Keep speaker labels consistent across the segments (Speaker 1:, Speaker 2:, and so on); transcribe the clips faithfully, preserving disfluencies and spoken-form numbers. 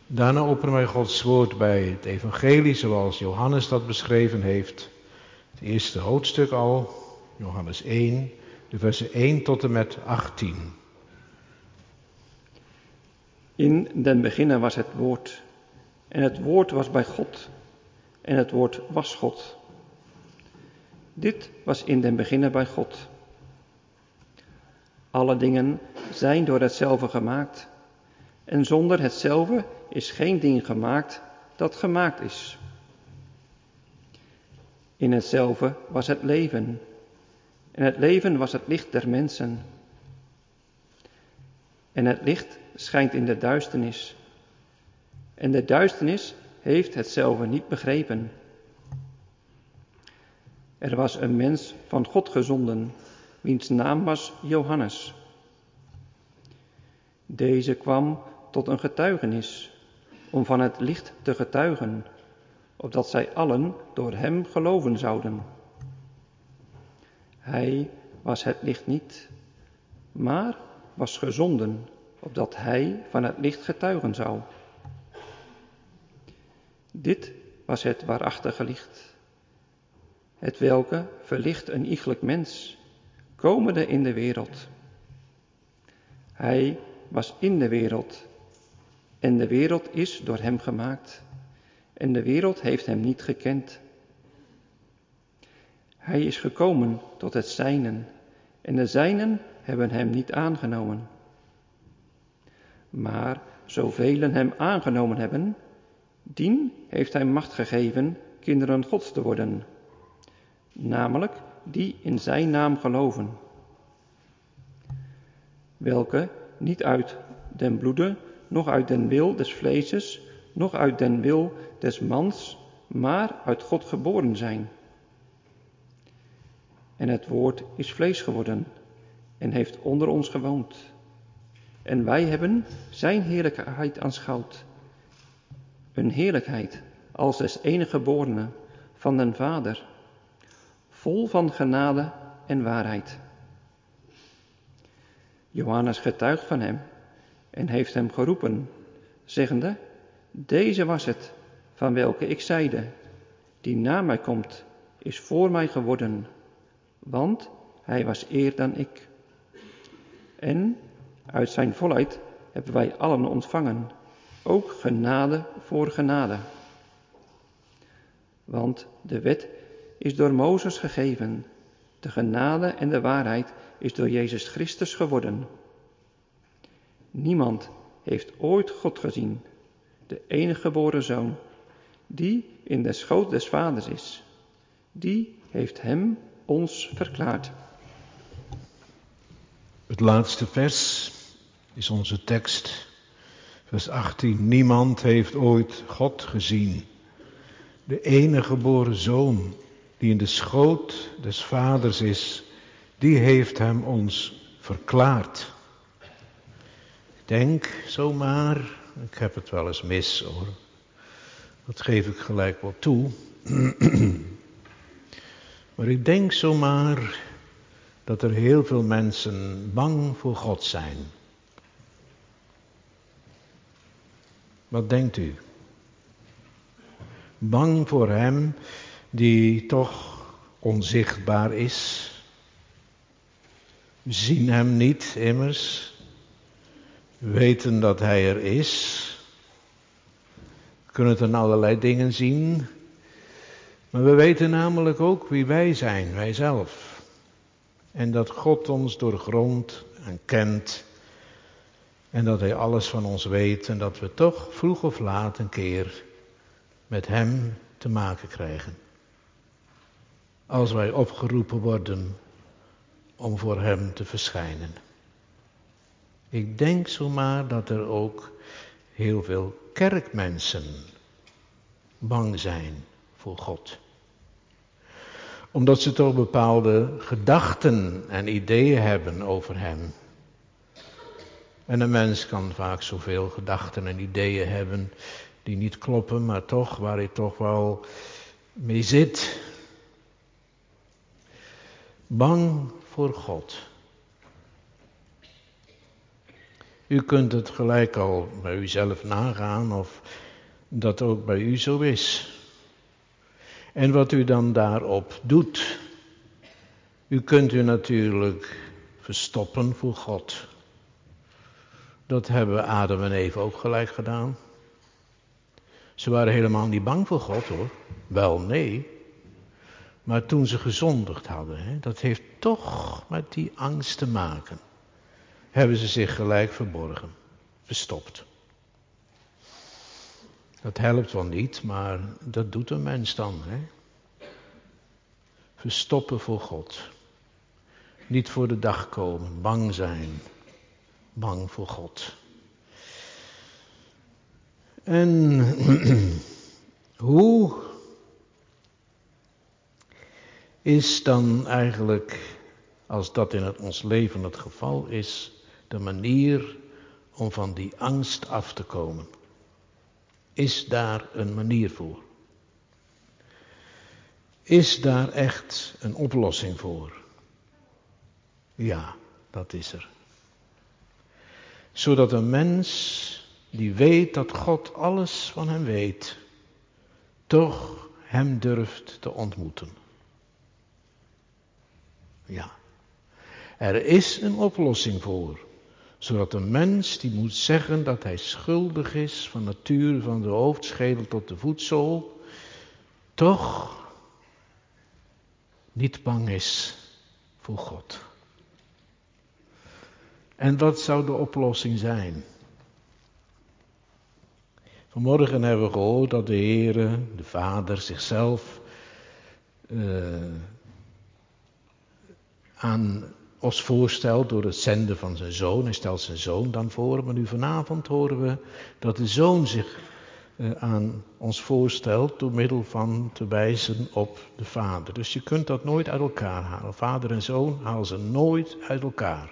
Speaker 1: Daarna openen wij Gods woord bij het evangelie zoals Johannes dat beschreven heeft. Het eerste hoofdstuk al, Johannes één, de versen één tot en met achttien.
Speaker 2: In den beginnen was het woord, en het woord was bij God, en het woord was God. Dit was in den beginnen bij God. Alle dingen zijn door hetzelfde gemaakt, en zonder hetzelfde is geen ding gemaakt dat gemaakt is. In hetzelfde was het leven, en het leven was het licht der mensen. En het licht schijnt in de duisternis, en de duisternis heeft hetzelfde niet begrepen. Er was een mens van God gezonden, wiens naam was Johannes. Deze kwam tot een getuigenis, om van het licht te getuigen, opdat zij allen door hem geloven zouden. Hij was het licht niet, maar was gezonden, opdat hij van het licht getuigen zou. Dit was het waarachtige licht, het welke verlicht een iegelijk mens, komende in de wereld. Hij was in de wereld, en de wereld is door hem gemaakt, en de wereld heeft hem niet gekend. Hij is gekomen tot het zijnen, en de zijnen hebben hem niet aangenomen. Maar zoveel hem aangenomen hebben, dien heeft hij macht gegeven kinderen Gods te worden, namelijk die in zijn naam geloven. Welke niet uit den bloede, noch uit den wil des vleeses, noch uit den wil des mans, maar uit God geboren zijn. En het woord is vlees geworden en heeft onder ons gewoond. En wij hebben zijn heerlijkheid aanschouwd. Een heerlijkheid als des enige geborene van den Vader, vol van genade en waarheid. Johannes getuigt van hem en heeft hem geroepen, zeggende: Deze was het, van welke ik zeide, die na mij komt, is voor mij geworden, want hij was eer dan ik. En uit zijn volheid hebben wij allen ontvangen, ook genade voor genade. Want de wet is door Mozes gegeven, de genade en de waarheid is door Jezus Christus geworden. Niemand heeft ooit God gezien, de enige geboren Zoon, die in de schoot des Vaders is. Die heeft hem ons verklaard.
Speaker 1: Het laatste vers is onze tekst, vers achttien. Niemand heeft ooit God gezien, de enige geboren Zoon, die in de schoot des Vaders is, die heeft hem ons verklaard. Ik denk zomaar, ik heb het wel eens mis hoor, dat geef ik gelijk wel toe. Maar ik denk zomaar dat er heel veel mensen bang voor God zijn. Wat denkt u? Bang voor hem die toch onzichtbaar is. We zien hem niet immers. We weten dat hij er is. We kunnen het aan allerlei dingen zien. Maar we weten namelijk ook wie wij zijn, wij zelf. En dat God ons doorgrondt en kent. En dat hij alles van ons weet. En dat we toch vroeg of laat een keer met hem te maken krijgen. Als wij opgeroepen worden om voor hem te verschijnen. Ik denk zomaar dat er ook heel veel kerkmensen bang zijn voor God. Omdat ze toch bepaalde gedachten en ideeën hebben over hem. En een mens kan vaak zoveel gedachten en ideeën hebben die niet kloppen, maar toch waar hij toch wel mee zit. Bang voor God. U kunt het gelijk al bij uzelf nagaan of dat ook bij u zo is. En wat u dan daarop doet. U kunt u natuurlijk verstoppen voor God. Dat hebben Adam en Eva ook gelijk gedaan. Ze waren helemaal niet bang voor God hoor. Wel nee. Maar toen ze gezondigd hadden, hè, dat heeft toch met die angst te maken. Hebben ze zich gelijk verborgen. Verstopt. Dat helpt wel niet, maar dat doet een mens dan. Hè? Verstoppen voor God. Niet voor de dag komen, bang zijn. Bang voor God. En hoe is dan eigenlijk, als dat in het, ons leven het geval is, de manier om van die angst af te komen? Is daar een manier voor? Is daar echt een oplossing voor? Ja, dat is er. Zodat een mens die weet dat God alles van hem weet, toch hem durft te ontmoeten. Ja, er is een oplossing voor. Zodat een mens die moet zeggen dat hij schuldig is van nature, van de hoofdschedel tot de voetzool, toch niet bang is voor God. En wat zou de oplossing zijn? Vanmorgen hebben we gehoord dat de Heere, de Vader, zichzelf uh, aan ons voorstelt door het zenden van zijn Zoon. Hij stelt zijn Zoon dan voor, maar nu vanavond horen we dat de Zoon zich uh, aan ons voorstelt door middel van te wijzen op de Vader. Dus je kunt dat nooit uit elkaar halen. Vader en Zoon halen ze nooit uit elkaar.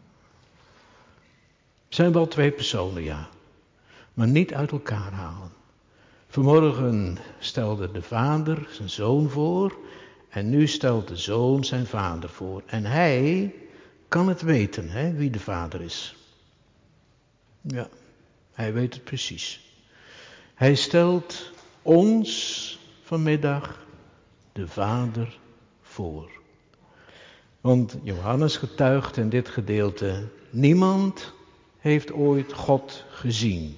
Speaker 1: Zijn wel twee personen, ja. Maar niet uit elkaar halen. Vanmorgen stelde de Vader zijn Zoon voor. En nu stelt de Zoon zijn Vader voor. En hij kan het weten, hè, wie de Vader is. Ja, hij weet het precies. Hij stelt ons vanmiddag de Vader voor. Want Johannes getuigt in dit gedeelte, niemand heeft ooit God gezien.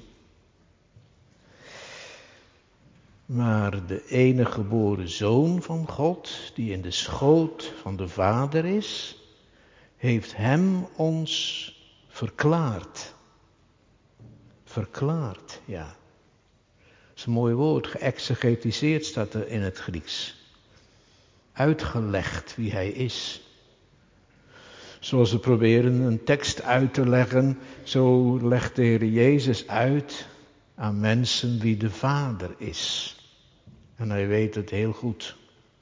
Speaker 1: Maar de enige geboren Zoon van God, die in de schoot van de Vader is, heeft hem ons verklaard. Verklaard, ja. Dat is een mooi woord, geëxegetiseerd staat er in het Grieks. Uitgelegd wie hij is. Zoals we proberen een tekst uit te leggen, zo legt de Heer Jezus uit aan mensen wie de Vader is. En hij weet het heel goed.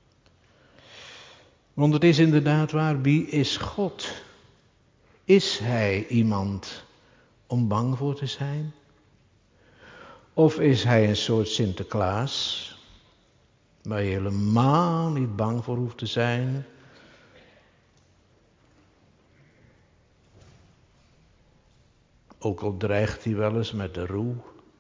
Speaker 1: Want het is inderdaad waar, wie is God? Is hij iemand om bang voor te zijn? Of is hij een soort Sinterklaas, waar je helemaal niet bang voor hoeft te zijn? Ook al dreigt hij wel eens met de roe.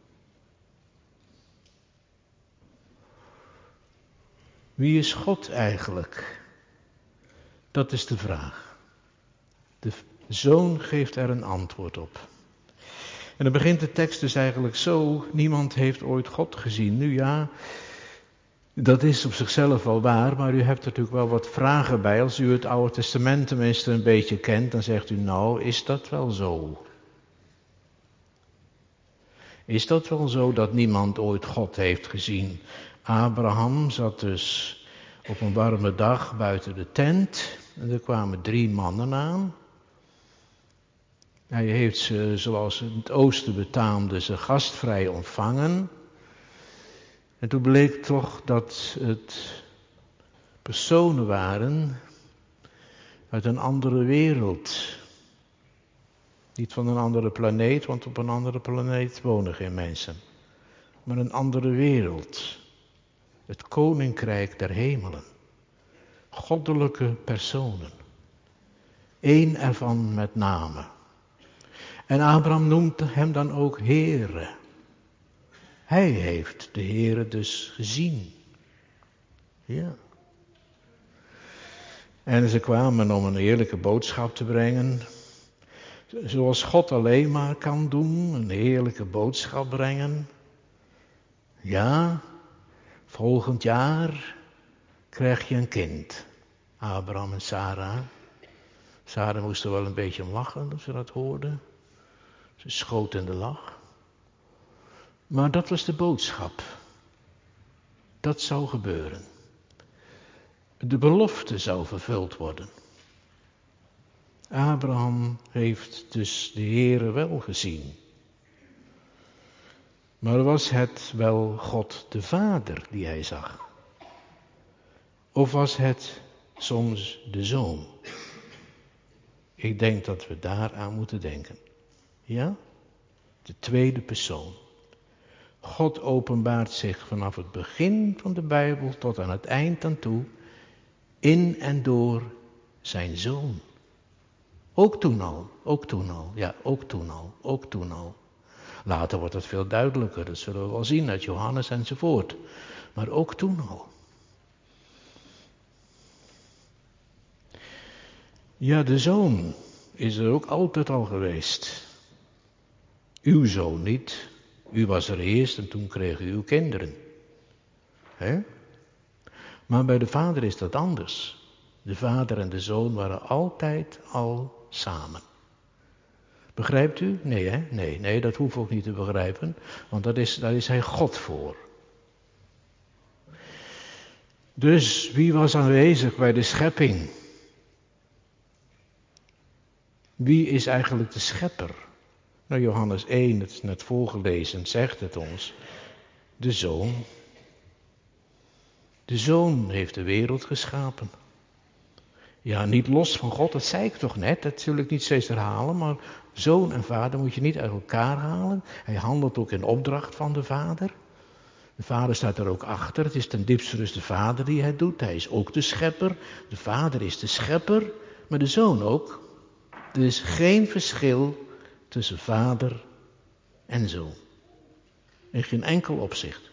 Speaker 1: Wie is God eigenlijk? Dat is de vraag. De Zoon geeft er een antwoord op. En dan begint de tekst dus eigenlijk zo, niemand heeft ooit God gezien. Nu ja, dat is op zichzelf wel waar, maar u hebt er natuurlijk wel wat vragen bij. Als u het Oude Testament tenminste een beetje kent, dan zegt u nou, is dat wel zo? Is dat wel zo dat niemand ooit God heeft gezien? Abraham zat dus op een warme dag buiten de tent en er kwamen drie mannen aan. Hij heeft ze, zoals in het oosten betaamde, ze gastvrij ontvangen. En toen bleek toch dat het personen waren uit een andere wereld. Niet van een andere planeet, want op een andere planeet wonen geen mensen. Maar een andere wereld. Het koninkrijk der hemelen. Goddelijke personen. Eén ervan met name. En Abraham noemt hem dan ook Heere. Hij heeft de Heere dus gezien. Ja. En ze kwamen om een heerlijke boodschap te brengen. Zoals God alleen maar kan doen, een heerlijke boodschap brengen. Ja, volgend jaar krijg je een kind. Abraham en Sarah. Sarah moest er wel een beetje om lachen toen ze dat hoorden. Ze schoot in de lach. Maar dat was de boodschap. Dat zou gebeuren. De belofte zou vervuld worden. Abraham heeft dus de Heere wel gezien. Maar was het wel God de Vader die hij zag? Of was het soms de Zoon? Ik denk dat we daaraan moeten denken. Ja? De tweede persoon. God openbaart zich vanaf het begin van de Bijbel tot aan het eind aan toe in en door zijn Zoon. Ook toen al, ook toen al, ja, ook toen al, ook toen al. Later wordt het veel duidelijker, dat zullen we wel zien uit Johannes enzovoort. Maar ook toen al. Ja, de Zoon is er ook altijd al geweest. Uw zoon niet. U was er eerst en toen kreeg u uw kinderen. Hè? Maar bij de Vader is dat anders. De Vader en de Zoon waren altijd al samen. Begrijpt u? Nee, hè? Nee, nee, dat hoeft ook niet te begrijpen. Want dat is, daar is hij God voor. Dus wie was aanwezig bij de schepping? Wie is eigenlijk de schepper? Nou, Johannes één, het is net voorgelezen, zegt het ons. De Zoon. De Zoon heeft de wereld geschapen. Ja, niet los van God, dat zei ik toch net, dat zul ik niet steeds herhalen, maar Zoon en Vader moet je niet uit elkaar halen. Hij handelt ook in opdracht van de Vader. De Vader staat er ook achter, het is ten diepste dus de Vader die het doet, hij is ook de schepper. De Vader is de schepper, maar de Zoon ook. Er is geen verschil tussen Vader en Zoon. In geen enkel opzicht.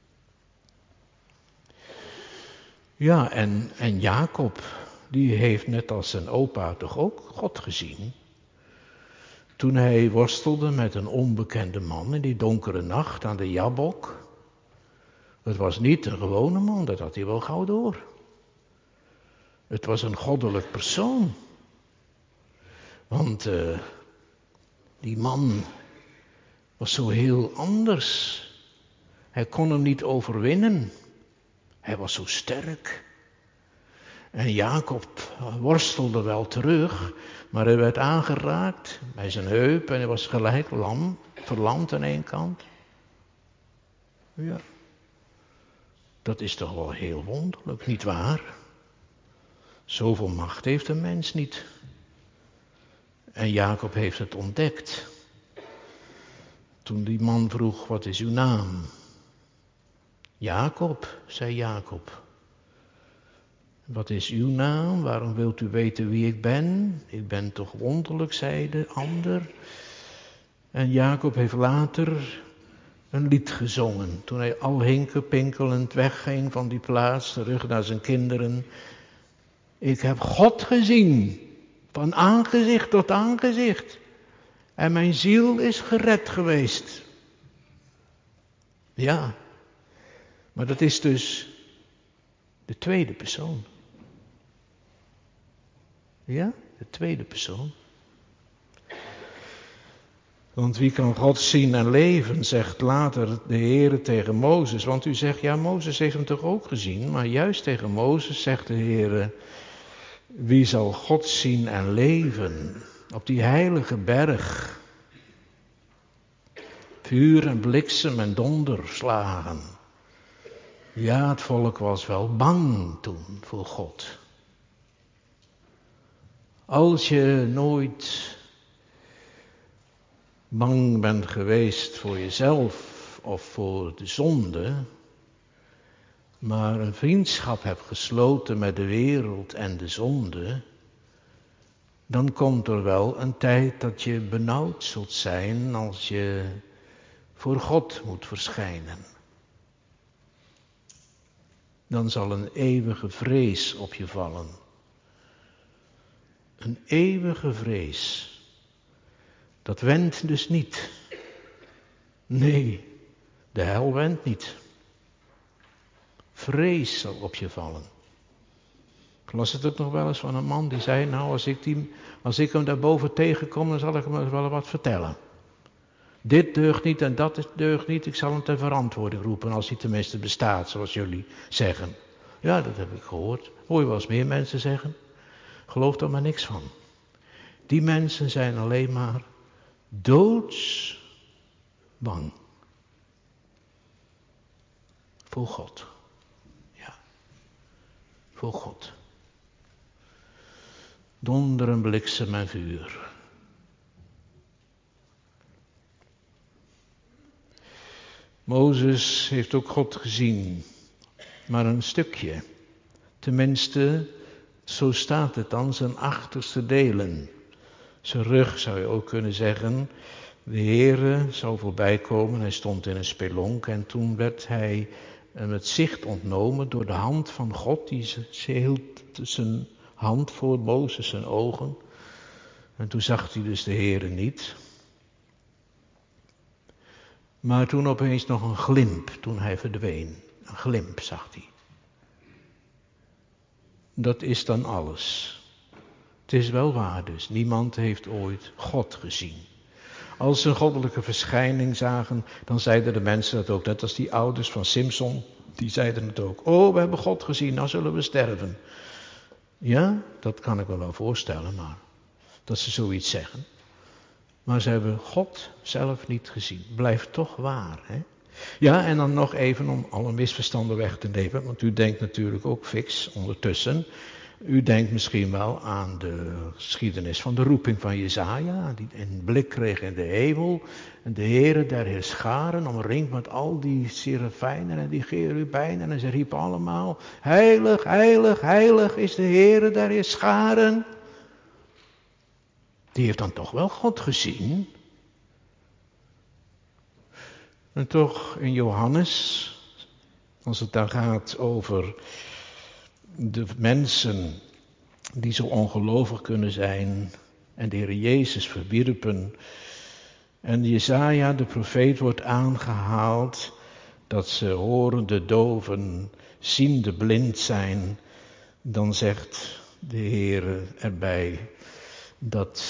Speaker 1: Ja, en, en Jacob, die heeft net als zijn opa toch ook God gezien. Toen hij worstelde met een onbekende man in die donkere nacht aan de Jabok. Het was niet een gewone man, dat had hij wel gauw door. Het was een goddelijk persoon. Want uh, die man was zo heel anders. Hij kon hem niet overwinnen. Hij was zo sterk. En Jacob worstelde wel terug, maar hij werd aangeraakt bij zijn heup en hij was gelijk lam, verlamd aan één kant. Ja, dat is toch wel heel wonderlijk, niet waar? Zoveel macht heeft een mens niet. En Jacob heeft het ontdekt. Toen die man vroeg, wat is uw naam? Jacob, zei Jacob. Wat is uw naam? Waarom wilt u weten wie ik ben? Ik ben toch wonderlijk, zei de ander. En Jacob heeft later een lied gezongen. Toen hij al hinkepinkelend wegging van die plaats, terug naar zijn kinderen. Ik heb God gezien, van aangezicht tot aangezicht. En mijn ziel is gered geweest. Ja, maar dat is dus de tweede persoon. Ja, de tweede persoon. Want wie kan God zien en leven, zegt later de Heere tegen Mozes. Want u zegt, ja, Mozes heeft hem toch ook gezien. Maar juist tegen Mozes zegt de Heere, wie zal God zien en leven op die heilige berg? Vuur en bliksem en donderslagen. Ja, het volk was wel bang toen voor God. Als je nooit bang bent geweest voor jezelf of voor de zonde, maar een vriendschap hebt gesloten met de wereld en de zonde, dan komt er wel een tijd dat je benauwd zult zijn als je voor God moet verschijnen. Dan zal een eeuwige vrees op je vallen. Een eeuwige vrees. Dat wendt dus niet. Nee, de hel wendt niet. Vrees zal op je vallen. Ik las het ook nog wel eens van een man die zei, nou als ik, die, als ik hem daarboven tegenkom, dan zal ik hem wel wat vertellen. Dit deugt niet en dat deugt niet, ik zal hem ter verantwoording roepen als hij tenminste bestaat, zoals jullie zeggen. Ja, dat heb ik gehoord. Hoor je wel eens meer mensen zeggen. Geloof er maar niks van. Die mensen zijn alleen maar doodsbang. Voor God. Ja. Voor God. Donder en bliksem en vuur. Mozes heeft ook God gezien. Maar een stukje. Tenminste, zo staat het dan, zijn achterste delen. Zijn rug zou je ook kunnen zeggen. De Heere zou voorbij komen, hij stond in een spelonk en toen werd hij het zicht ontnomen door de hand van God. Die ze hield zijn hand voor Mozes zijn ogen. En toen zag hij dus de Heere niet. Maar toen opeens nog een glimp, toen hij verdween. Een glimp zag hij. Dat is dan alles. Het is wel waar dus, niemand heeft ooit God gezien. Als ze een goddelijke verschijning zagen, dan zeiden de mensen dat ook. Net als die ouders van Simson, die zeiden het ook. Oh, we hebben God gezien, nou zullen we sterven. Ja, dat kan ik me wel voorstellen, maar dat ze zoiets zeggen. Maar ze hebben God zelf niet gezien. Blijft toch waar, hè? Ja, en dan nog even om alle misverstanden weg te nemen, want u denkt natuurlijk ook fix ondertussen. U denkt misschien wel aan de geschiedenis van de roeping van Jesaja, die een blik kreeg in de hemel. En de Heere der Heerscharen, omringd met al die serafijnen en die cherubijnen. En ze riepen allemaal, heilig, heilig, heilig is de Heere der Heerscharen. Die heeft dan toch wel God gezien. En toch in Johannes, als het dan gaat over de mensen die zo ongelovig kunnen zijn en de Heer Jezus verwierpen. En Jesaja, de profeet, wordt aangehaald dat ze horende doven, ziende blind zijn. Dan zegt de Heer erbij dat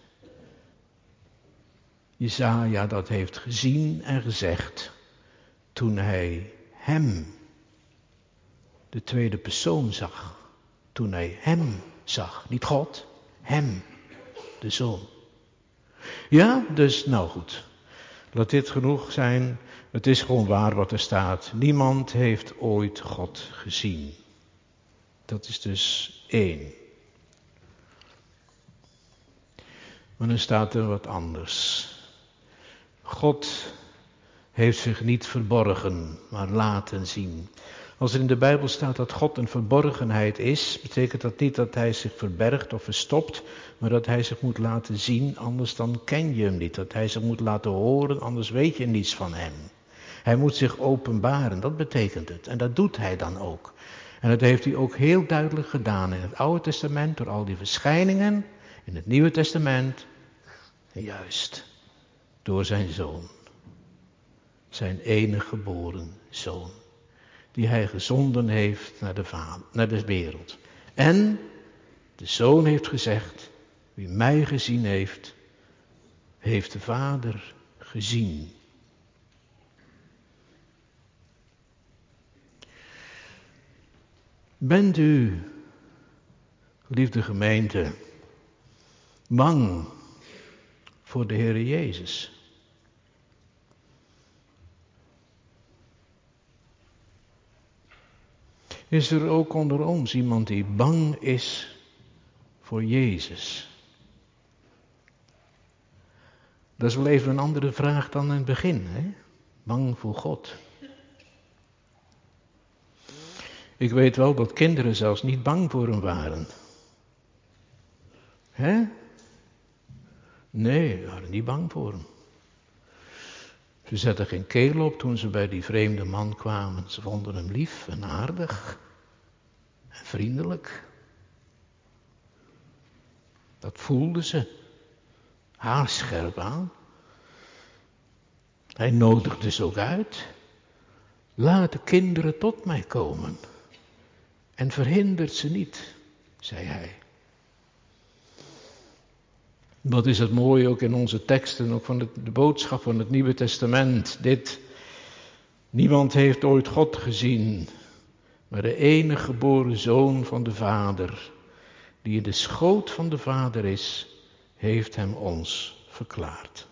Speaker 1: Jesaja dat heeft gezien en gezegd toen hij hem, de tweede persoon, zag. Toen hij hem zag, niet God, hem, de Zoon. Ja, dus nou goed. Laat dit genoeg zijn. Het is gewoon waar wat er staat. Niemand heeft ooit God gezien. Dat is dus één. Maar dan staat er wat anders. God heeft zich niet verborgen, maar laten zien. Als er in de Bijbel staat dat God een verborgenheid is, betekent dat niet dat hij zich verbergt of verstopt, maar dat hij zich moet laten zien, anders dan ken je hem niet. Dat hij zich moet laten horen, anders weet je niets van hem. Hij moet zich openbaren, dat betekent het. En dat doet hij dan ook. En dat heeft hij ook heel duidelijk gedaan in het Oude Testament, door al die verschijningen, in het Nieuwe Testament, en juist door zijn Zoon. Zijn enige geboren Zoon. Die hij gezonden heeft naar de, vader, naar de wereld. En de Zoon heeft gezegd, wie mij gezien heeft, heeft de Vader gezien. Bent u, geliefde gemeente, bang voor de Heer Jezus? Is er ook onder ons iemand die bang is voor Jezus? Dat is wel even een andere vraag dan in het begin, hè? Bang voor God. Ik weet wel dat kinderen zelfs niet bang voor hem waren. Hè? Nee, ze waren niet bang voor hem. Ze zetten geen keel op toen ze bij die vreemde man kwamen. Ze vonden hem lief en aardig en vriendelijk. Dat voelden ze haarscherp aan. Hij nodigde ze ook uit. Laat de kinderen tot mij komen en verhindert ze niet, zei hij. Wat is het mooie ook in onze teksten, ook van de, de boodschap van het Nieuwe Testament. Dit, niemand heeft ooit God gezien, maar de enige geboren Zoon van de Vader, die in de schoot van de Vader is, heeft hem ons verklaard.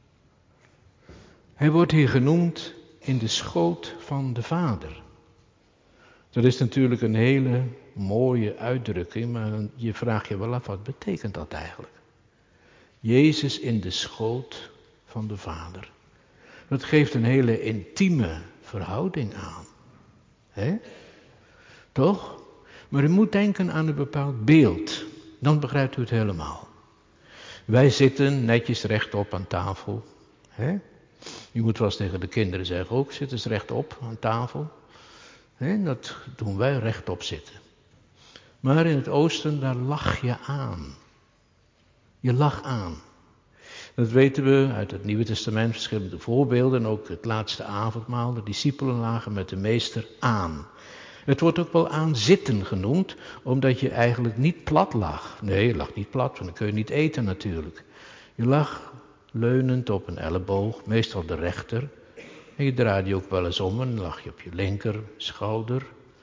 Speaker 1: Hij wordt hier genoemd in de schoot van de Vader. Dat is natuurlijk een hele mooie uitdrukking, maar je vraagt je wel af, wat betekent dat eigenlijk? Jezus in de schoot van de Vader. Dat geeft een hele intieme verhouding aan. Hè? Toch? Maar u moet denken aan een bepaald beeld. Dan begrijpt u het helemaal. Wij zitten netjes rechtop aan tafel. Hè? Je moet wel eens tegen de kinderen zeggen ook, zit eens rechtop aan tafel. Hè? Dat doen wij, rechtop zitten. Maar in het oosten, daar lach je aan. Je lacht aan. Dat weten we uit het Nieuwe Testament, verschillende voorbeelden. Ook het laatste avondmaal, de discipelen lagen met de meester aan. Het wordt ook wel aan zitten genoemd, omdat je eigenlijk niet plat lag. Nee, je lag niet plat, want dan kun je niet eten natuurlijk. Je lag leunend op een elleboog, meestal de rechter. En je draaide je ook wel eens om en dan lag je op je linker schouder.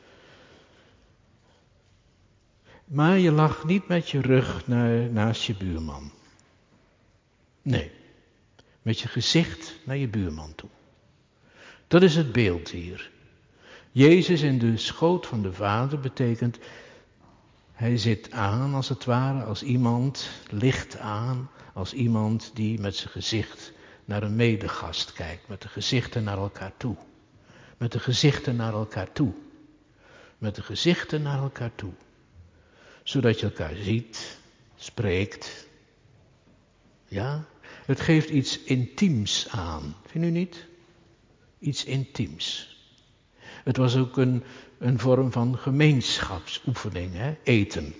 Speaker 1: Maar je lag niet met je rug naar, naast je buurman. Nee, met je gezicht naar je buurman toe. Dat is het beeld hier. Jezus in de schoot van de Vader betekent, hij zit aan als het ware, als iemand, licht aan, als iemand die met zijn gezicht naar een medegast kijkt. Met de gezichten naar elkaar toe. Met de gezichten naar elkaar toe. Met de gezichten naar elkaar toe. Zodat je elkaar ziet, spreekt. Ja, het geeft iets intiems aan. Vindt u niet? Iets intiems. Het was ook een, een vorm van gemeenschapsoefening, hè? Eten.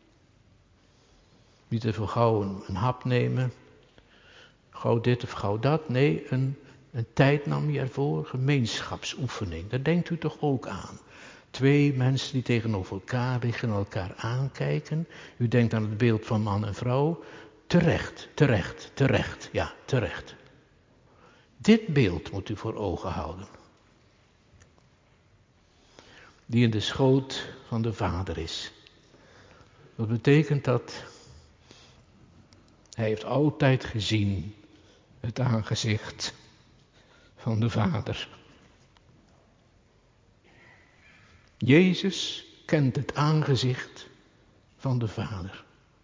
Speaker 1: Niet even gauw een, een hap nemen, gauw dit of gauw dat. Nee, een, een tijd nam je ervoor, gemeenschapsoefening. Daar denkt u toch ook aan. Twee mensen die tegenover elkaar liggen en elkaar aankijken. U denkt aan het beeld van man en vrouw. Terecht, terecht, terecht, ja, terecht. Dit beeld moet u voor ogen houden. Die in de schoot van de Vader is. Dat betekent dat hij heeft altijd gezien het aangezicht van de Vader. Jezus kent het aangezicht van de Vader.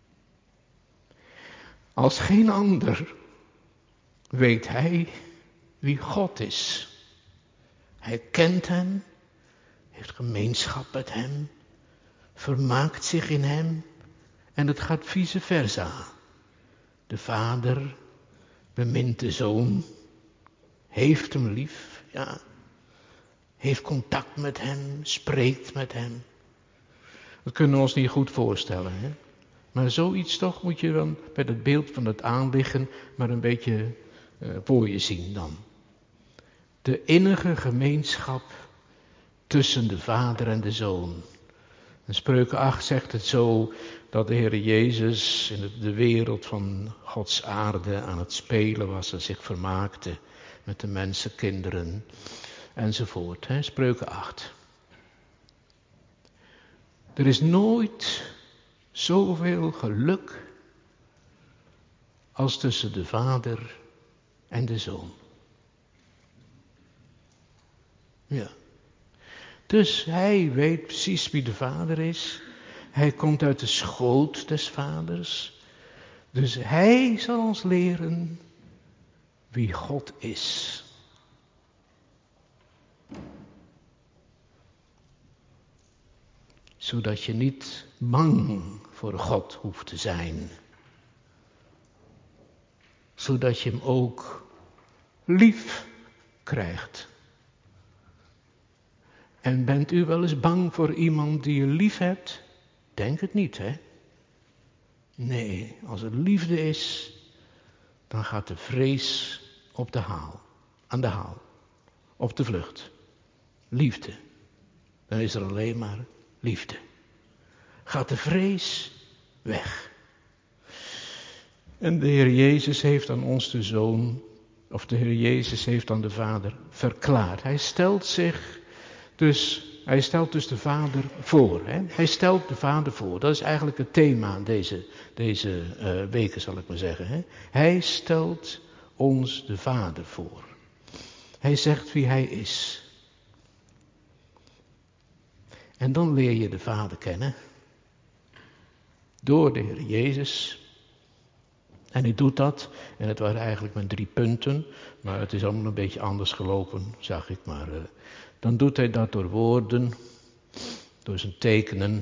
Speaker 1: Als geen ander weet hij wie God is. Hij kent hem, heeft gemeenschap met hem, vermaakt zich in hem en het gaat vice versa. De Vader bemint de Zoon, heeft hem lief, ja, heeft contact met hem, spreekt met hem. Dat kunnen we ons niet goed voorstellen, hè? Maar zoiets toch moet je dan met het beeld van het aanliggen maar een beetje uh, voor je zien dan. De innige gemeenschap tussen de Vader en de Zoon. In Spreuken acht zegt het zo dat de Heer Jezus in de wereld van Gods aarde aan het spelen was en zich vermaakte met de mensenkinderen enzovoort. Hè? Spreuken acht. Er is nooit zoveel geluk als tussen de Vader en de Zoon. Ja. Dus hij weet precies wie de Vader is. Hij komt uit de schoot des Vaders. Dus hij zal ons leren wie God is. zodat je niet bang voor God hoeft te zijn. Zodat je hem ook lief krijgt. En bent u wel eens bang voor iemand die je lief hebt? Denk het niet, hè? Nee, als er liefde is, dan gaat de vrees op de haal, aan de haal, op de vlucht. Liefde. Dan is er alleen maar liefde. Gaat de vrees weg. En de Heer Jezus heeft aan ons de Zoon, of de Heer Jezus heeft aan de Vader verklaard. Hij stelt zich dus, hij stelt dus de Vader voor. Hè? Hij stelt de Vader voor. Dat is eigenlijk het thema deze, deze uh, weken, zal ik maar zeggen. Hè? Hij stelt ons de Vader voor. Hij zegt wie hij is. En dan leer je de Vader kennen. Door de Heer Jezus. En hij doet dat. En het waren eigenlijk maar drie punten. Maar het is allemaal een beetje anders gelopen, zag ik. Maar uh, dan doet hij dat door woorden. Door zijn tekenen.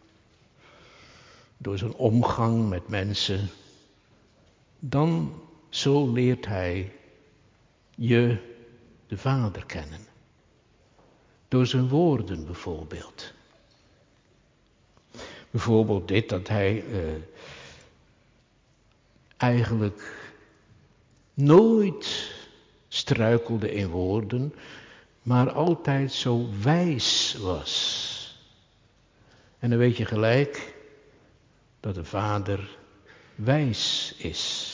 Speaker 1: Door zijn omgang met mensen. Dan, zo leert hij je de Vader kennen. Door zijn woorden bijvoorbeeld. Bijvoorbeeld dit, dat hij uh, eigenlijk nooit struikelde in woorden, maar altijd zo wijs was. En dan weet je gelijk dat de Vader wijs is.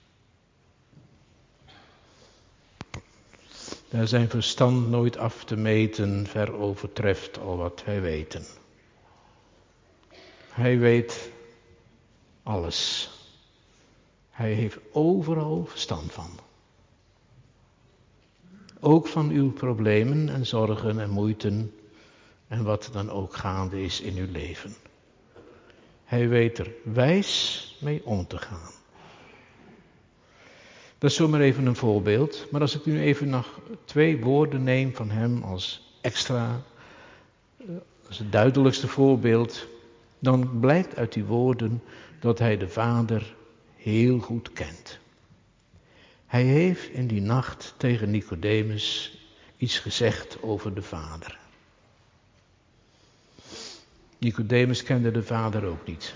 Speaker 1: Daar zijn verstand nooit af te meten, ver overtreft al wat wij weten. Hij weet alles. Hij heeft overal verstand van. Ook van uw problemen en zorgen en moeiten en wat dan ook gaande is in uw leven. Hij weet er wijs mee om te gaan. Dat is zomaar even een voorbeeld. Maar als ik nu even nog twee woorden neem van hem als extra, als het duidelijkste voorbeeld, dan blijkt uit die woorden dat hij de Vader heel goed kent. Hij heeft in die nacht tegen Nicodemus iets gezegd over de Vader. Nicodemus kende de Vader ook niet.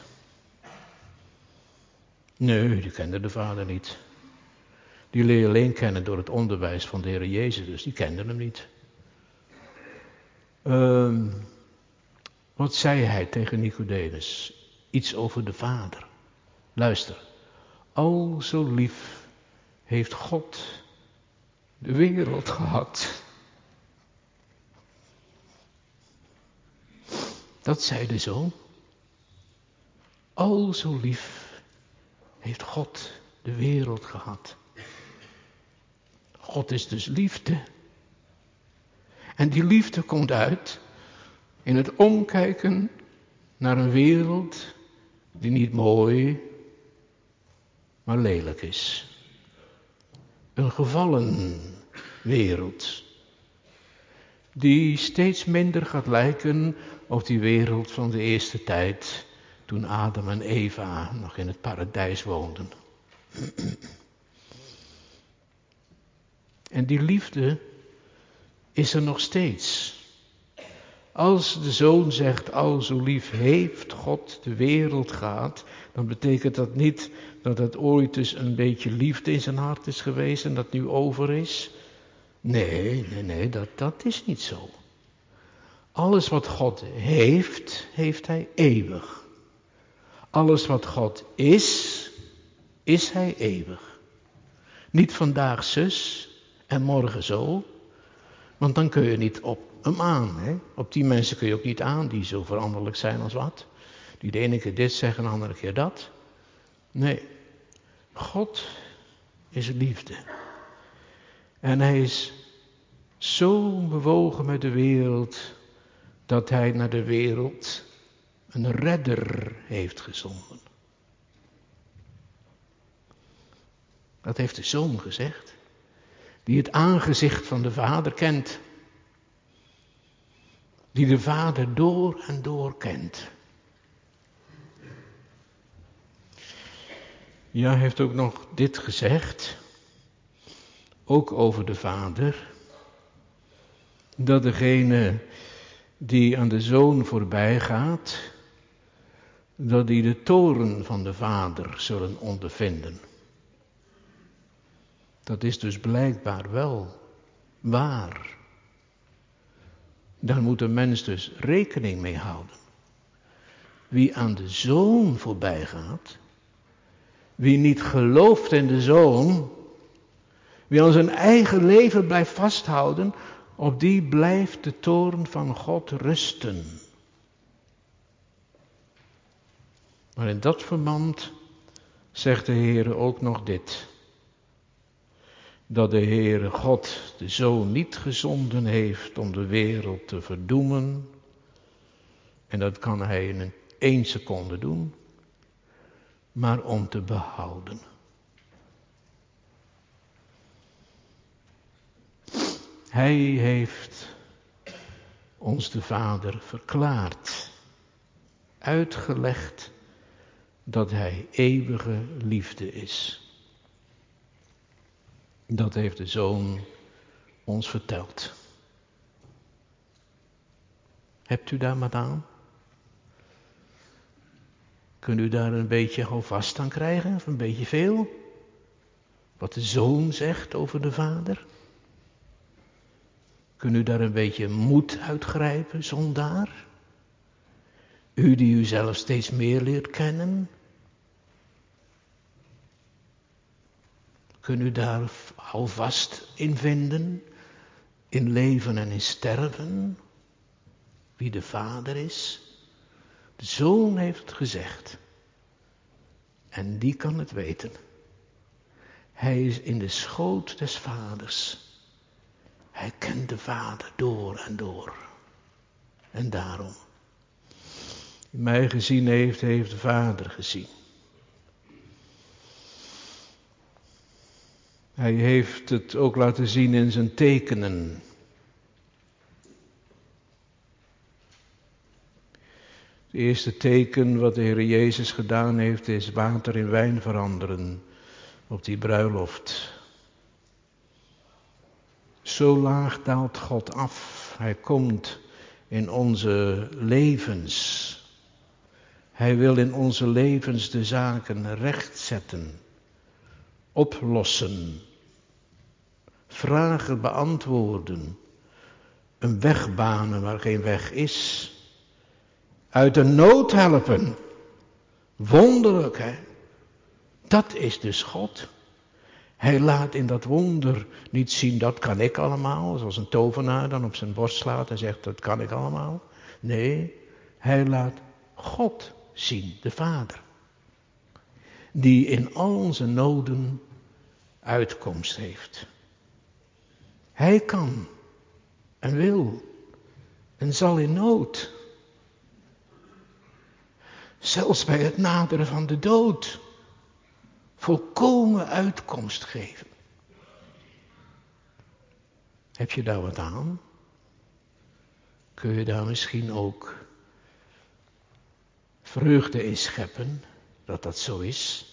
Speaker 1: Nee, die kende de Vader niet. Die leer je alleen kennen door het onderwijs van de Heer Jezus, dus die kenden hem niet. Uh, wat zei hij tegen Nicodemus? Iets over de Vader. Luister. Al zo lief heeft God de wereld gehad. Dat zei de Zoon. Al zo lief heeft God de wereld gehad. God is dus liefde. En die liefde komt uit in het omkijken naar een wereld die niet mooi, maar lelijk is. Een gevallen wereld. Die steeds minder gaat lijken op die wereld van de eerste tijd, toen Adam en Eva nog in het paradijs woonden. En die liefde is er nog steeds. Als de Zoon zegt, al zo lief heeft God de wereld gehad, dan betekent dat niet dat het ooit dus een beetje liefde in zijn hart is geweest en dat nu over is. Nee, nee, nee, dat, dat is niet zo. Alles wat God heeft, heeft hij eeuwig. Alles wat God is, is hij eeuwig. Niet vandaag zus en morgen zo, want dan kun je niet op hem aan. Hè? Op die mensen kun je ook niet aan, die zo veranderlijk zijn als wat. Die de ene keer dit zeggen, de andere keer dat. Nee, God is liefde. En hij is zo bewogen met de wereld, dat hij naar de wereld een redder heeft gezonden. Dat heeft de Zoon gezegd, die het aangezicht van de Vader kent. die de Vader door en door kent. Ja, hij heeft ook nog dit gezegd, ook over de Vader, dat degene die aan de Zoon voorbij gaat, dat die de toorn van de Vader zullen ondervinden. Dat is dus blijkbaar wel waar. Daar moet een mens dus rekening mee houden. Wie aan de Zoon voorbij gaat, wie niet gelooft in de Zoon, wie aan zijn eigen leven blijft vasthouden, op die blijft de toorn van God rusten. Maar in dat verband zegt de Heere ook nog dit. Dat de Heere God de Zoon niet gezonden heeft om de wereld te verdoemen. En dat kan hij in één seconde doen. Maar om te behouden. Hij heeft ons de Vader verklaard. Uitgelegd dat hij eeuwige liefde is. Dat heeft de Zoon ons verteld. Hebt u daar wat aan? Kunt u daar een beetje houvast aan krijgen, of een beetje veel? Wat de Zoon zegt over de Vader? Kunt u daar een beetje moed uitgrijpen, zondaar? U die u zelf steeds meer leert kennen? Kunt u daar houvast in vinden? In leven en in sterven? Wie de Vader is? De Zoon heeft het gezegd. En die kan het weten. Hij is in de schoot des Vaders. Hij kent de Vader door en door. En daarom. Wie mij gezien heeft, heeft de Vader gezien. Hij heeft het ook laten zien in zijn tekenen. Het eerste teken wat de Heer Jezus gedaan heeft, is water in wijn veranderen op die bruiloft. Zo laag daalt God af. Hij komt in onze levens. Hij wil in onze levens de zaken rechtzetten, oplossen, vragen beantwoorden, een weg banen waar geen weg is. Uit de nood helpen. Wonderlijk, hè? Dat is dus God. Hij laat in dat wonder niet zien, dat kan ik allemaal. Zoals een tovenaar dan op zijn borst slaat en zegt, dat kan ik allemaal. Nee, hij laat God zien, de Vader. Die in al onze noden uitkomst heeft. Hij kan en wil en zal in nood. Zelfs bij het naderen van de dood. Volkomen uitkomst geven. Heb je daar wat aan? Kun je daar misschien ook vreugde in scheppen, dat dat zo is?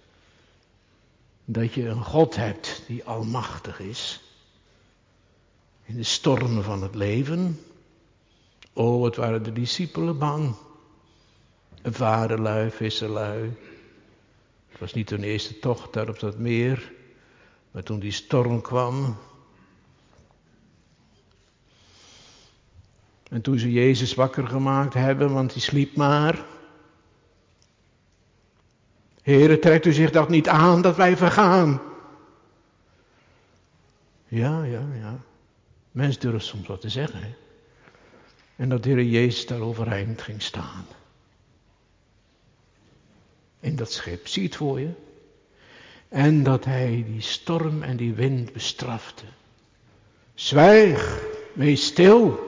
Speaker 1: Dat je een God hebt die almachtig is. In de stormen van het leven. Oh, wat waren de discipelen bang. Vaderlui, visserlui. Het was niet hun eerste tocht daar op dat meer. Maar toen die storm kwam. En toen ze Jezus wakker gemaakt hebben, want die sliep maar. Heere, trekt u zich dat niet aan dat wij vergaan? Ja, ja, ja. Mens durft soms wat te zeggen. Hè? En dat de Heer Jezus daar overeind ging staan. In dat schip, zie het voor je. En dat hij die storm en die wind bestrafte. Zwijg, wees stil.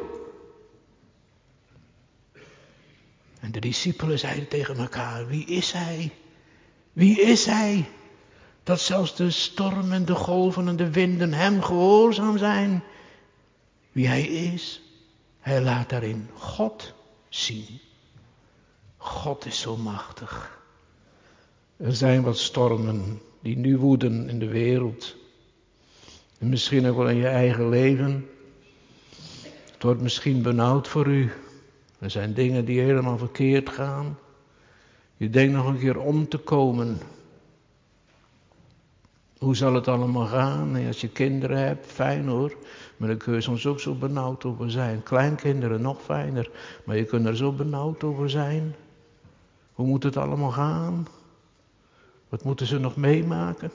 Speaker 1: En de discipelen zeiden tegen elkaar, wie is hij? Wie is hij? Dat zelfs de storm en de golven en de winden hem gehoorzaam zijn. Wie hij is. Hij laat daarin God zien. God is zo machtig. Er zijn wat stormen die nu woeden in de wereld. En misschien ook wel in je eigen leven. Het wordt misschien benauwd voor u. Er zijn dingen die helemaal verkeerd gaan. Je denkt nog een keer om te komen. Hoe zal het allemaal gaan? En als je kinderen hebt, fijn hoor. Maar daar kun je soms ook zo benauwd over zijn. Kleinkinderen nog fijner. Maar je kunt er zo benauwd over zijn. Hoe moet het allemaal gaan? Wat moeten ze nog meemaken?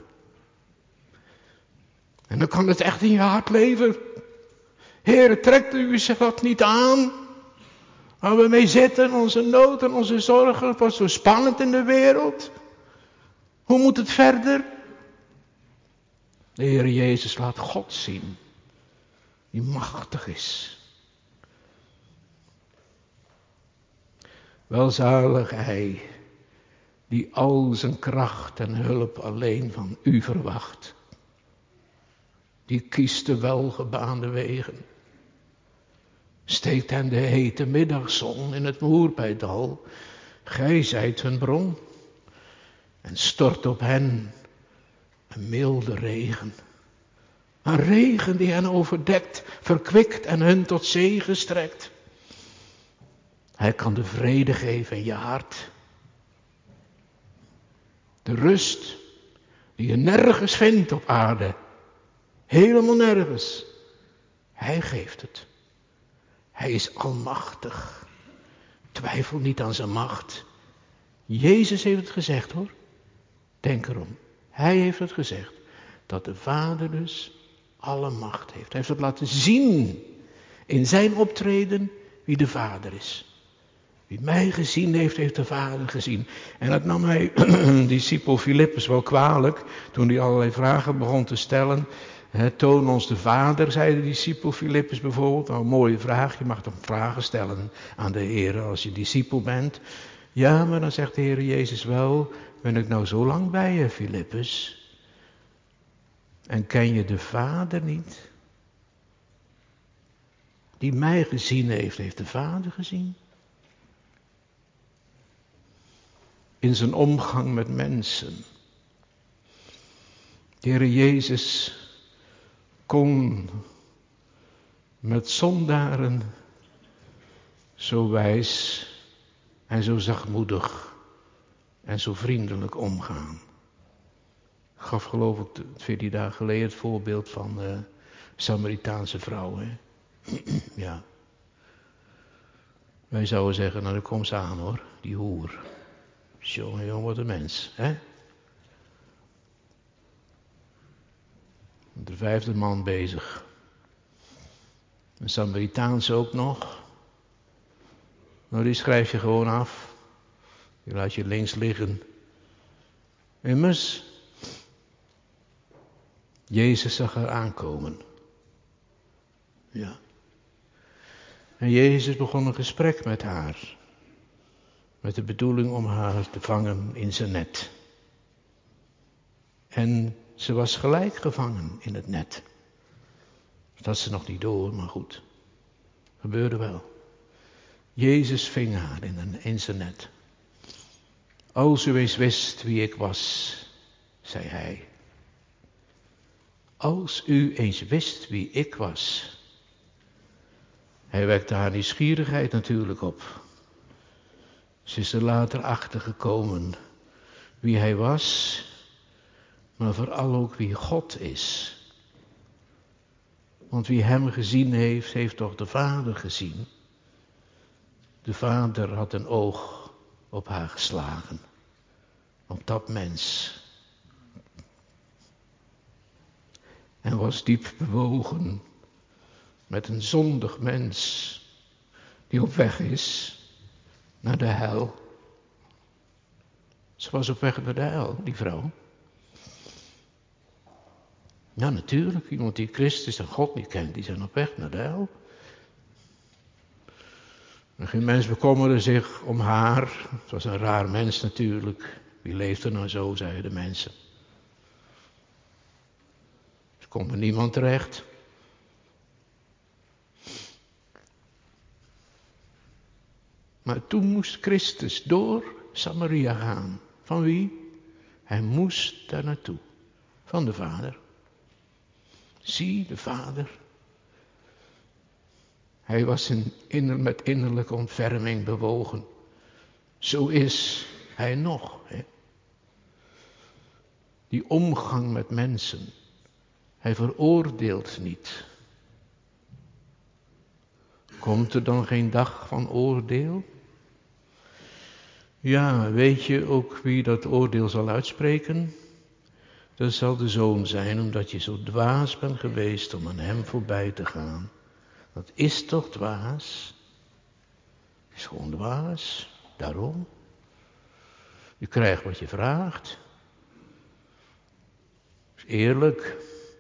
Speaker 1: En dan kan het echt in je hart leven. Heere, trekt u zich dat niet aan? Waar we mee zitten, onze nood en onze zorgen. Het wordt zo spannend in de wereld. Hoe moet het verder? De Heere Jezus laat God zien. Die machtig is. Welzalig hij, die al zijn kracht en hulp alleen van u verwacht. Die kiest de welgebaande wegen. Steekt hen de hete middagzon in het moerbijdal. Gij zijt hun bron. En stort op hen een milde regen. Een regen die hen overdekt, verkwikt en hun tot zegen strekt. Hij kan de vrede geven in je hart. De rust die je nergens vindt op aarde. Helemaal nergens. Hij geeft het. Hij is almachtig. Twijfel niet aan zijn macht. Jezus heeft het gezegd hoor. Denk erom. Hij heeft het gezegd. Dat de Vader dus alle macht heeft. Hij heeft het laten zien in zijn optreden wie de Vader is. Wie mij gezien heeft, heeft de Vader gezien. En dat nam hij discipel Filippus wel kwalijk. Toen hij allerlei vragen begon te stellen. He, toon ons de Vader, zei de discipel Filippus bijvoorbeeld. Nou, een mooie vraag. Je mag dan vragen stellen aan de Heer als je discipel bent. Ja, maar dan zegt de Heer Jezus wel. Ben ik nou zo lang bij je, Filippus? En ken je de Vader niet? Die mij gezien heeft, heeft de Vader gezien. In zijn omgang met mensen. De Heer Jezus kon met zondaren zo wijs en zo zachtmoedig en zo vriendelijk omgaan. Ik gaf geloof ik veertien dagen geleden het voorbeeld van de Samaritaanse vrouw. Hè? Ja. Wij zouden zeggen, nou dan kom ze aan hoor, die hoer. Jongen, jongen, wat een mens, hè? De vijfde man bezig. Een Samaritaanse ook nog. Nou, die schrijf je gewoon af. Die laat je links liggen. Immers, Jezus zag haar aankomen. Ja. En Jezus begon een gesprek met haar. Met de bedoeling om haar te vangen in zijn net. En ze was gelijk gevangen in het net. Dat had ze nog niet door, maar goed. Gebeurde wel. Jezus ving haar in, een, in zijn net. Als u eens wist wie ik was, zei hij. Als u eens wist wie ik was. Hij wekte haar nieuwsgierigheid natuurlijk op. Ze is er later achter gekomen wie hij was, maar vooral ook wie God is. Want wie hem gezien heeft, heeft toch de Vader gezien. De Vader had een oog op haar geslagen, op dat mens. En was diep bewogen met een zondig mens die op weg is naar de hel. Ze was op weg naar de hel, die vrouw. Ja, natuurlijk, iemand die Christus en God niet kent, die zijn op weg naar de hel. En geen mens bekommerde zich om haar. Het was een raar mens natuurlijk. Wie leeft er nou zo, zeiden de mensen. Er kon bij niemand terecht. Maar toen moest Christus door Samaria gaan. Van wie? Hij moest daar naartoe. Van de Vader. Zie, de Vader. Hij was in inner, met innerlijke ontferming bewogen. Zo is hij nog. Hè? Die omgang met mensen. Hij veroordeelt niet. Komt er dan geen dag van oordeel? Ja, weet je ook wie dat oordeel zal uitspreken? Dat zal de Zoon zijn, omdat je zo dwaas bent geweest om aan hem voorbij te gaan. Dat is toch dwaas? Het is gewoon dwaas, daarom. Je krijgt wat je vraagt. Is eerlijk.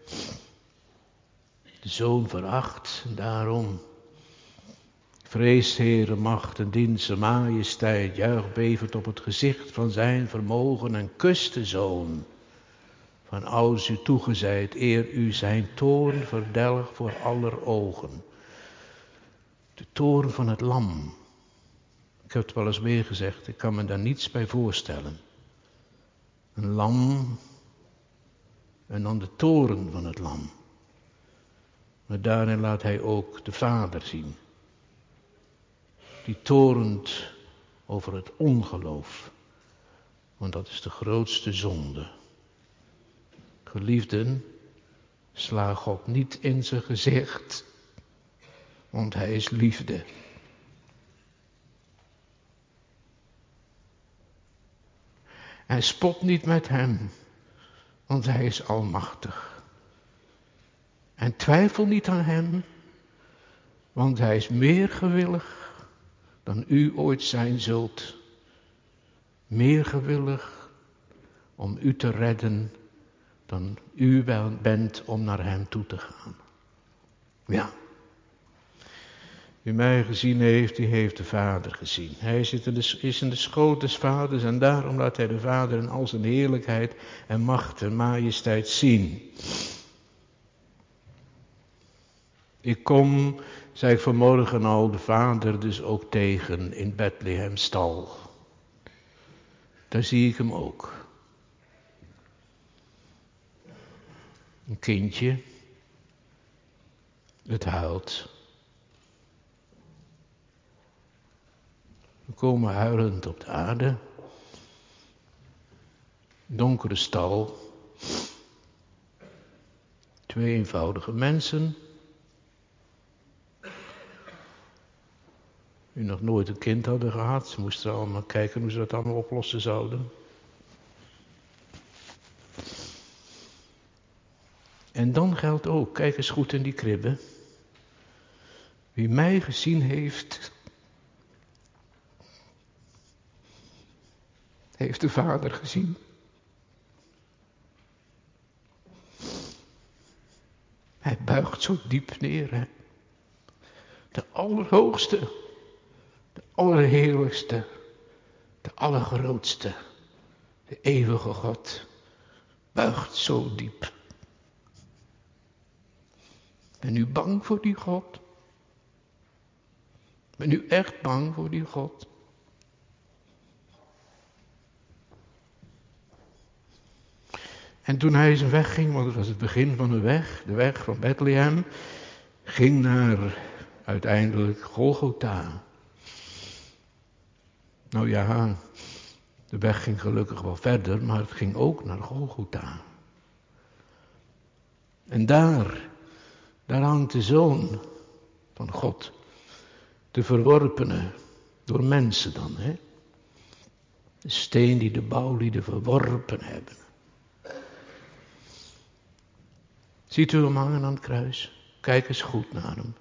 Speaker 1: De Zoon veracht, daarom. Vrees Heere, macht en dienst en majesteit, juich bevend op het gezicht van zijn vermogen en kust de Zoon. Van ouds u toegezeid, eer u zijn toorn verdelg voor aller ogen. De toorn van het lam. Ik heb het wel eens meer gezegd, ik kan me daar niets bij voorstellen. Een lam en dan de toorn van het lam. Maar daarin laat hij ook de Vader zien. Die torent over het ongeloof. Want dat is de grootste zonde. Geliefden, sla God niet in zijn gezicht. Want hij is liefde. En spot niet met hem. Want hij is almachtig. En twijfel niet aan hem. Want hij is meer gewillig dan u ooit zijn zult. Meer gewillig om u te redden dan u wel bent om naar hem toe te gaan. Ja. Wie mij gezien heeft, die heeft de Vader gezien. Hij zit in de, is in de schoot des Vaders en daarom laat hij de Vader in al zijn heerlijkheid en macht en majesteit zien. Ik kom, zei ik vanmorgen al, de Vader dus ook tegen in Bethlehem stal. Daar zie ik hem ook. Een kindje. Het huilt. We komen huilend op de aarde. Donkere stal. Twee eenvoudige mensen. Die nog nooit een kind hadden gehad. Ze moesten allemaal kijken hoe ze dat allemaal oplossen zouden. En dan geldt ook, kijk eens goed in die kribbe. Wie mij gezien heeft, heeft de Vader gezien. Hij buigt zo diep neer, hè. De allerhoogste, de allerheerlijkste, de allergrootste, de eeuwige God, buigt zo diep. Ben u bang voor die God? Ben u echt bang voor die God? En toen hij zijn weg ging, want het was het begin van de weg, de weg van Bethlehem, ging naar uiteindelijk Golgotha. Nou ja, de weg ging gelukkig wel verder, maar het ging ook naar Golgotha. En daar, daar hangt de Zoon van God, de verworpene, door mensen dan, hè. De steen die de bouwlieden verworpen hebben. Ziet u hem hangen aan het kruis? Kijk eens goed naar hem.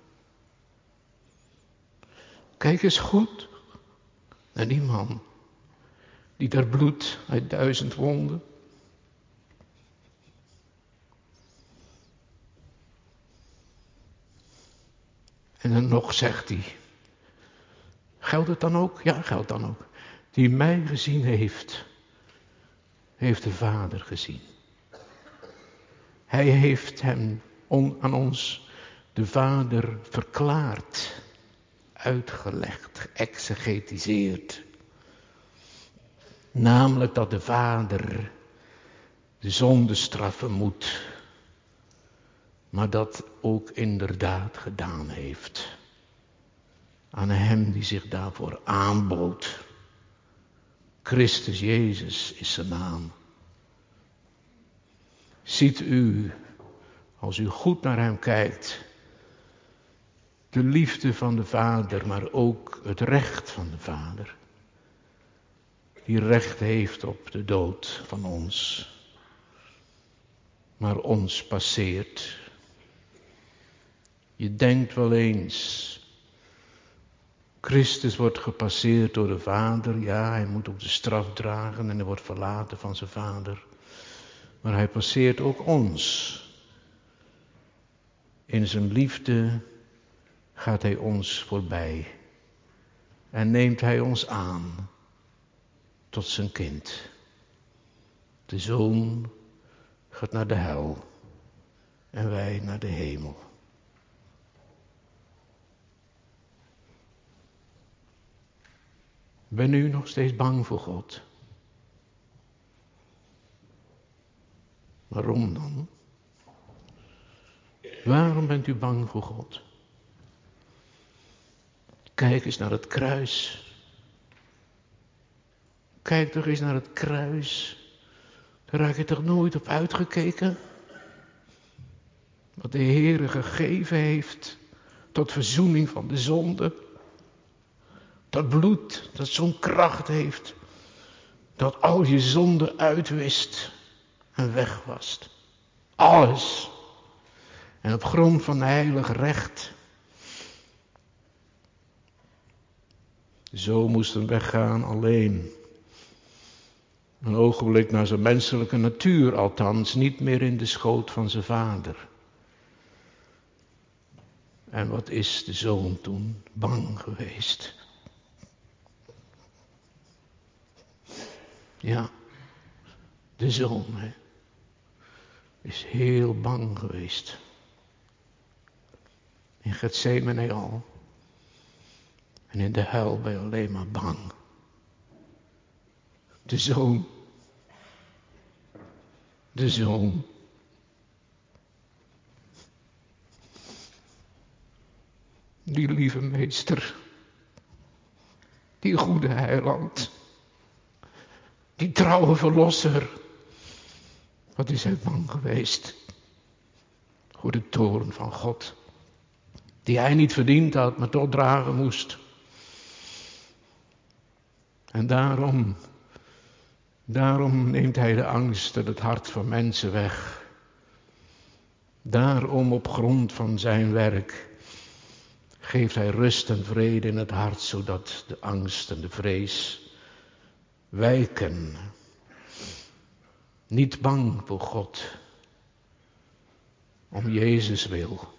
Speaker 1: Kijk eens goed naar die man die daar bloedt uit duizend wonden. En dan nog zegt hij, geldt het dan ook? Ja, geldt dan ook. Die mij gezien heeft, heeft de Vader gezien. Hij heeft hem on, aan ons de Vader verklaard, uitgelegd, geëxegetiseerd. Namelijk dat de Vader de zonde straffen moet, maar dat ook inderdaad gedaan heeft. Aan hem die zich daarvoor aanbood. Christus Jezus is zijn naam. Ziet u, als u goed naar hem kijkt, de liefde van de Vader, maar ook het recht van de Vader. Die recht heeft op de dood van ons, maar ons passeert. Je denkt wel eens, Christus wordt gepasseerd door de Vader. Ja, hij moet ook de straf dragen en hij wordt verlaten van zijn Vader. Maar hij passeert ook ons. In zijn liefde gaat hij ons voorbij. En neemt hij ons aan tot zijn kind. De Zoon gaat naar de hel en wij naar de hemel. Ben u nog steeds bang voor God? Waarom dan? Waarom bent u bang voor God? Kijk eens naar het kruis. Kijk toch eens naar het kruis. Daar raak je toch nooit op uitgekeken? Wat de Heere gegeven heeft tot verzoening van de zonde. Dat bloed dat zo'n kracht heeft. Dat al je zonde uitwist en wegwast. Alles. En op grond van heilig recht. Zo moest hem weggaan alleen. Een ogenblik naar zijn menselijke natuur, althans niet meer in de schoot van zijn vader. En wat is de zoon toen bang geweest? Ja, de zoon hè, is heel bang geweest. In Getsemane al. En in de hel ben je alleen maar bang. De zoon. De zoon. Die lieve meester. Die goede heiland. Die trouwe verlosser. Wat is hij bang geweest. Voor de toorn van God. Die hij niet verdiend had, maar toch dragen moest. En daarom, daarom neemt hij de angst uit het hart van mensen weg. Daarom op grond van zijn werk geeft hij rust en vrede in het hart, zodat de angst en de vrees wijken. Niet bang voor God, om Jezus wil.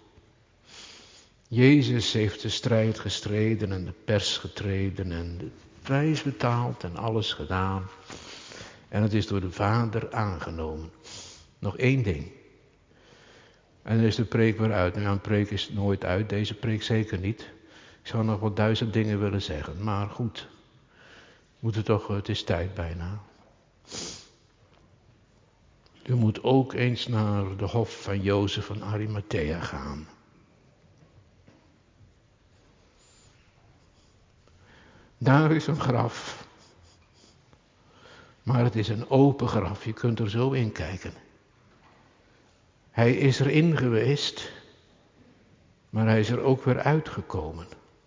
Speaker 1: Jezus heeft de strijd gestreden en de pers getreden en de prijs betaald en alles gedaan. En het is door de Vader aangenomen. Nog één ding. En dan is de preek weer uit. Nou, een preek is nooit uit, deze preek zeker niet. Ik zou nog wel duizend dingen willen zeggen, maar goed. We moeten toch, het is tijd bijna. U moet ook eens naar de hof van Jozef van Arimathea gaan. Daar is een graf. Maar het is een open graf, je kunt er zo in kijken. Hij is erin geweest, maar hij is er ook weer uitgekomen.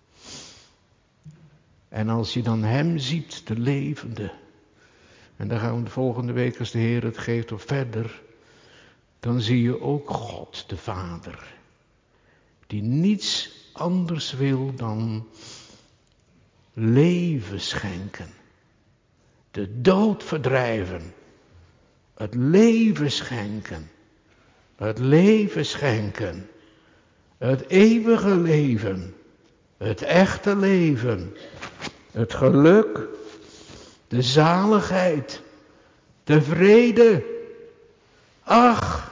Speaker 1: En als je dan hem ziet, de levende, en daar gaan we de volgende week als de Heer het geeft op verder, dan zie je ook God, de Vader, die niets anders wil dan leven schenken. De dood verdrijven. Het leven schenken. Het leven schenken. Het eeuwige leven. Het echte leven. Het geluk. De zaligheid. De vrede. Ach,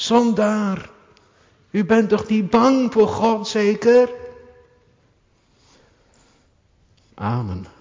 Speaker 1: zondaar. U bent toch niet bang voor God, zeker? Amen.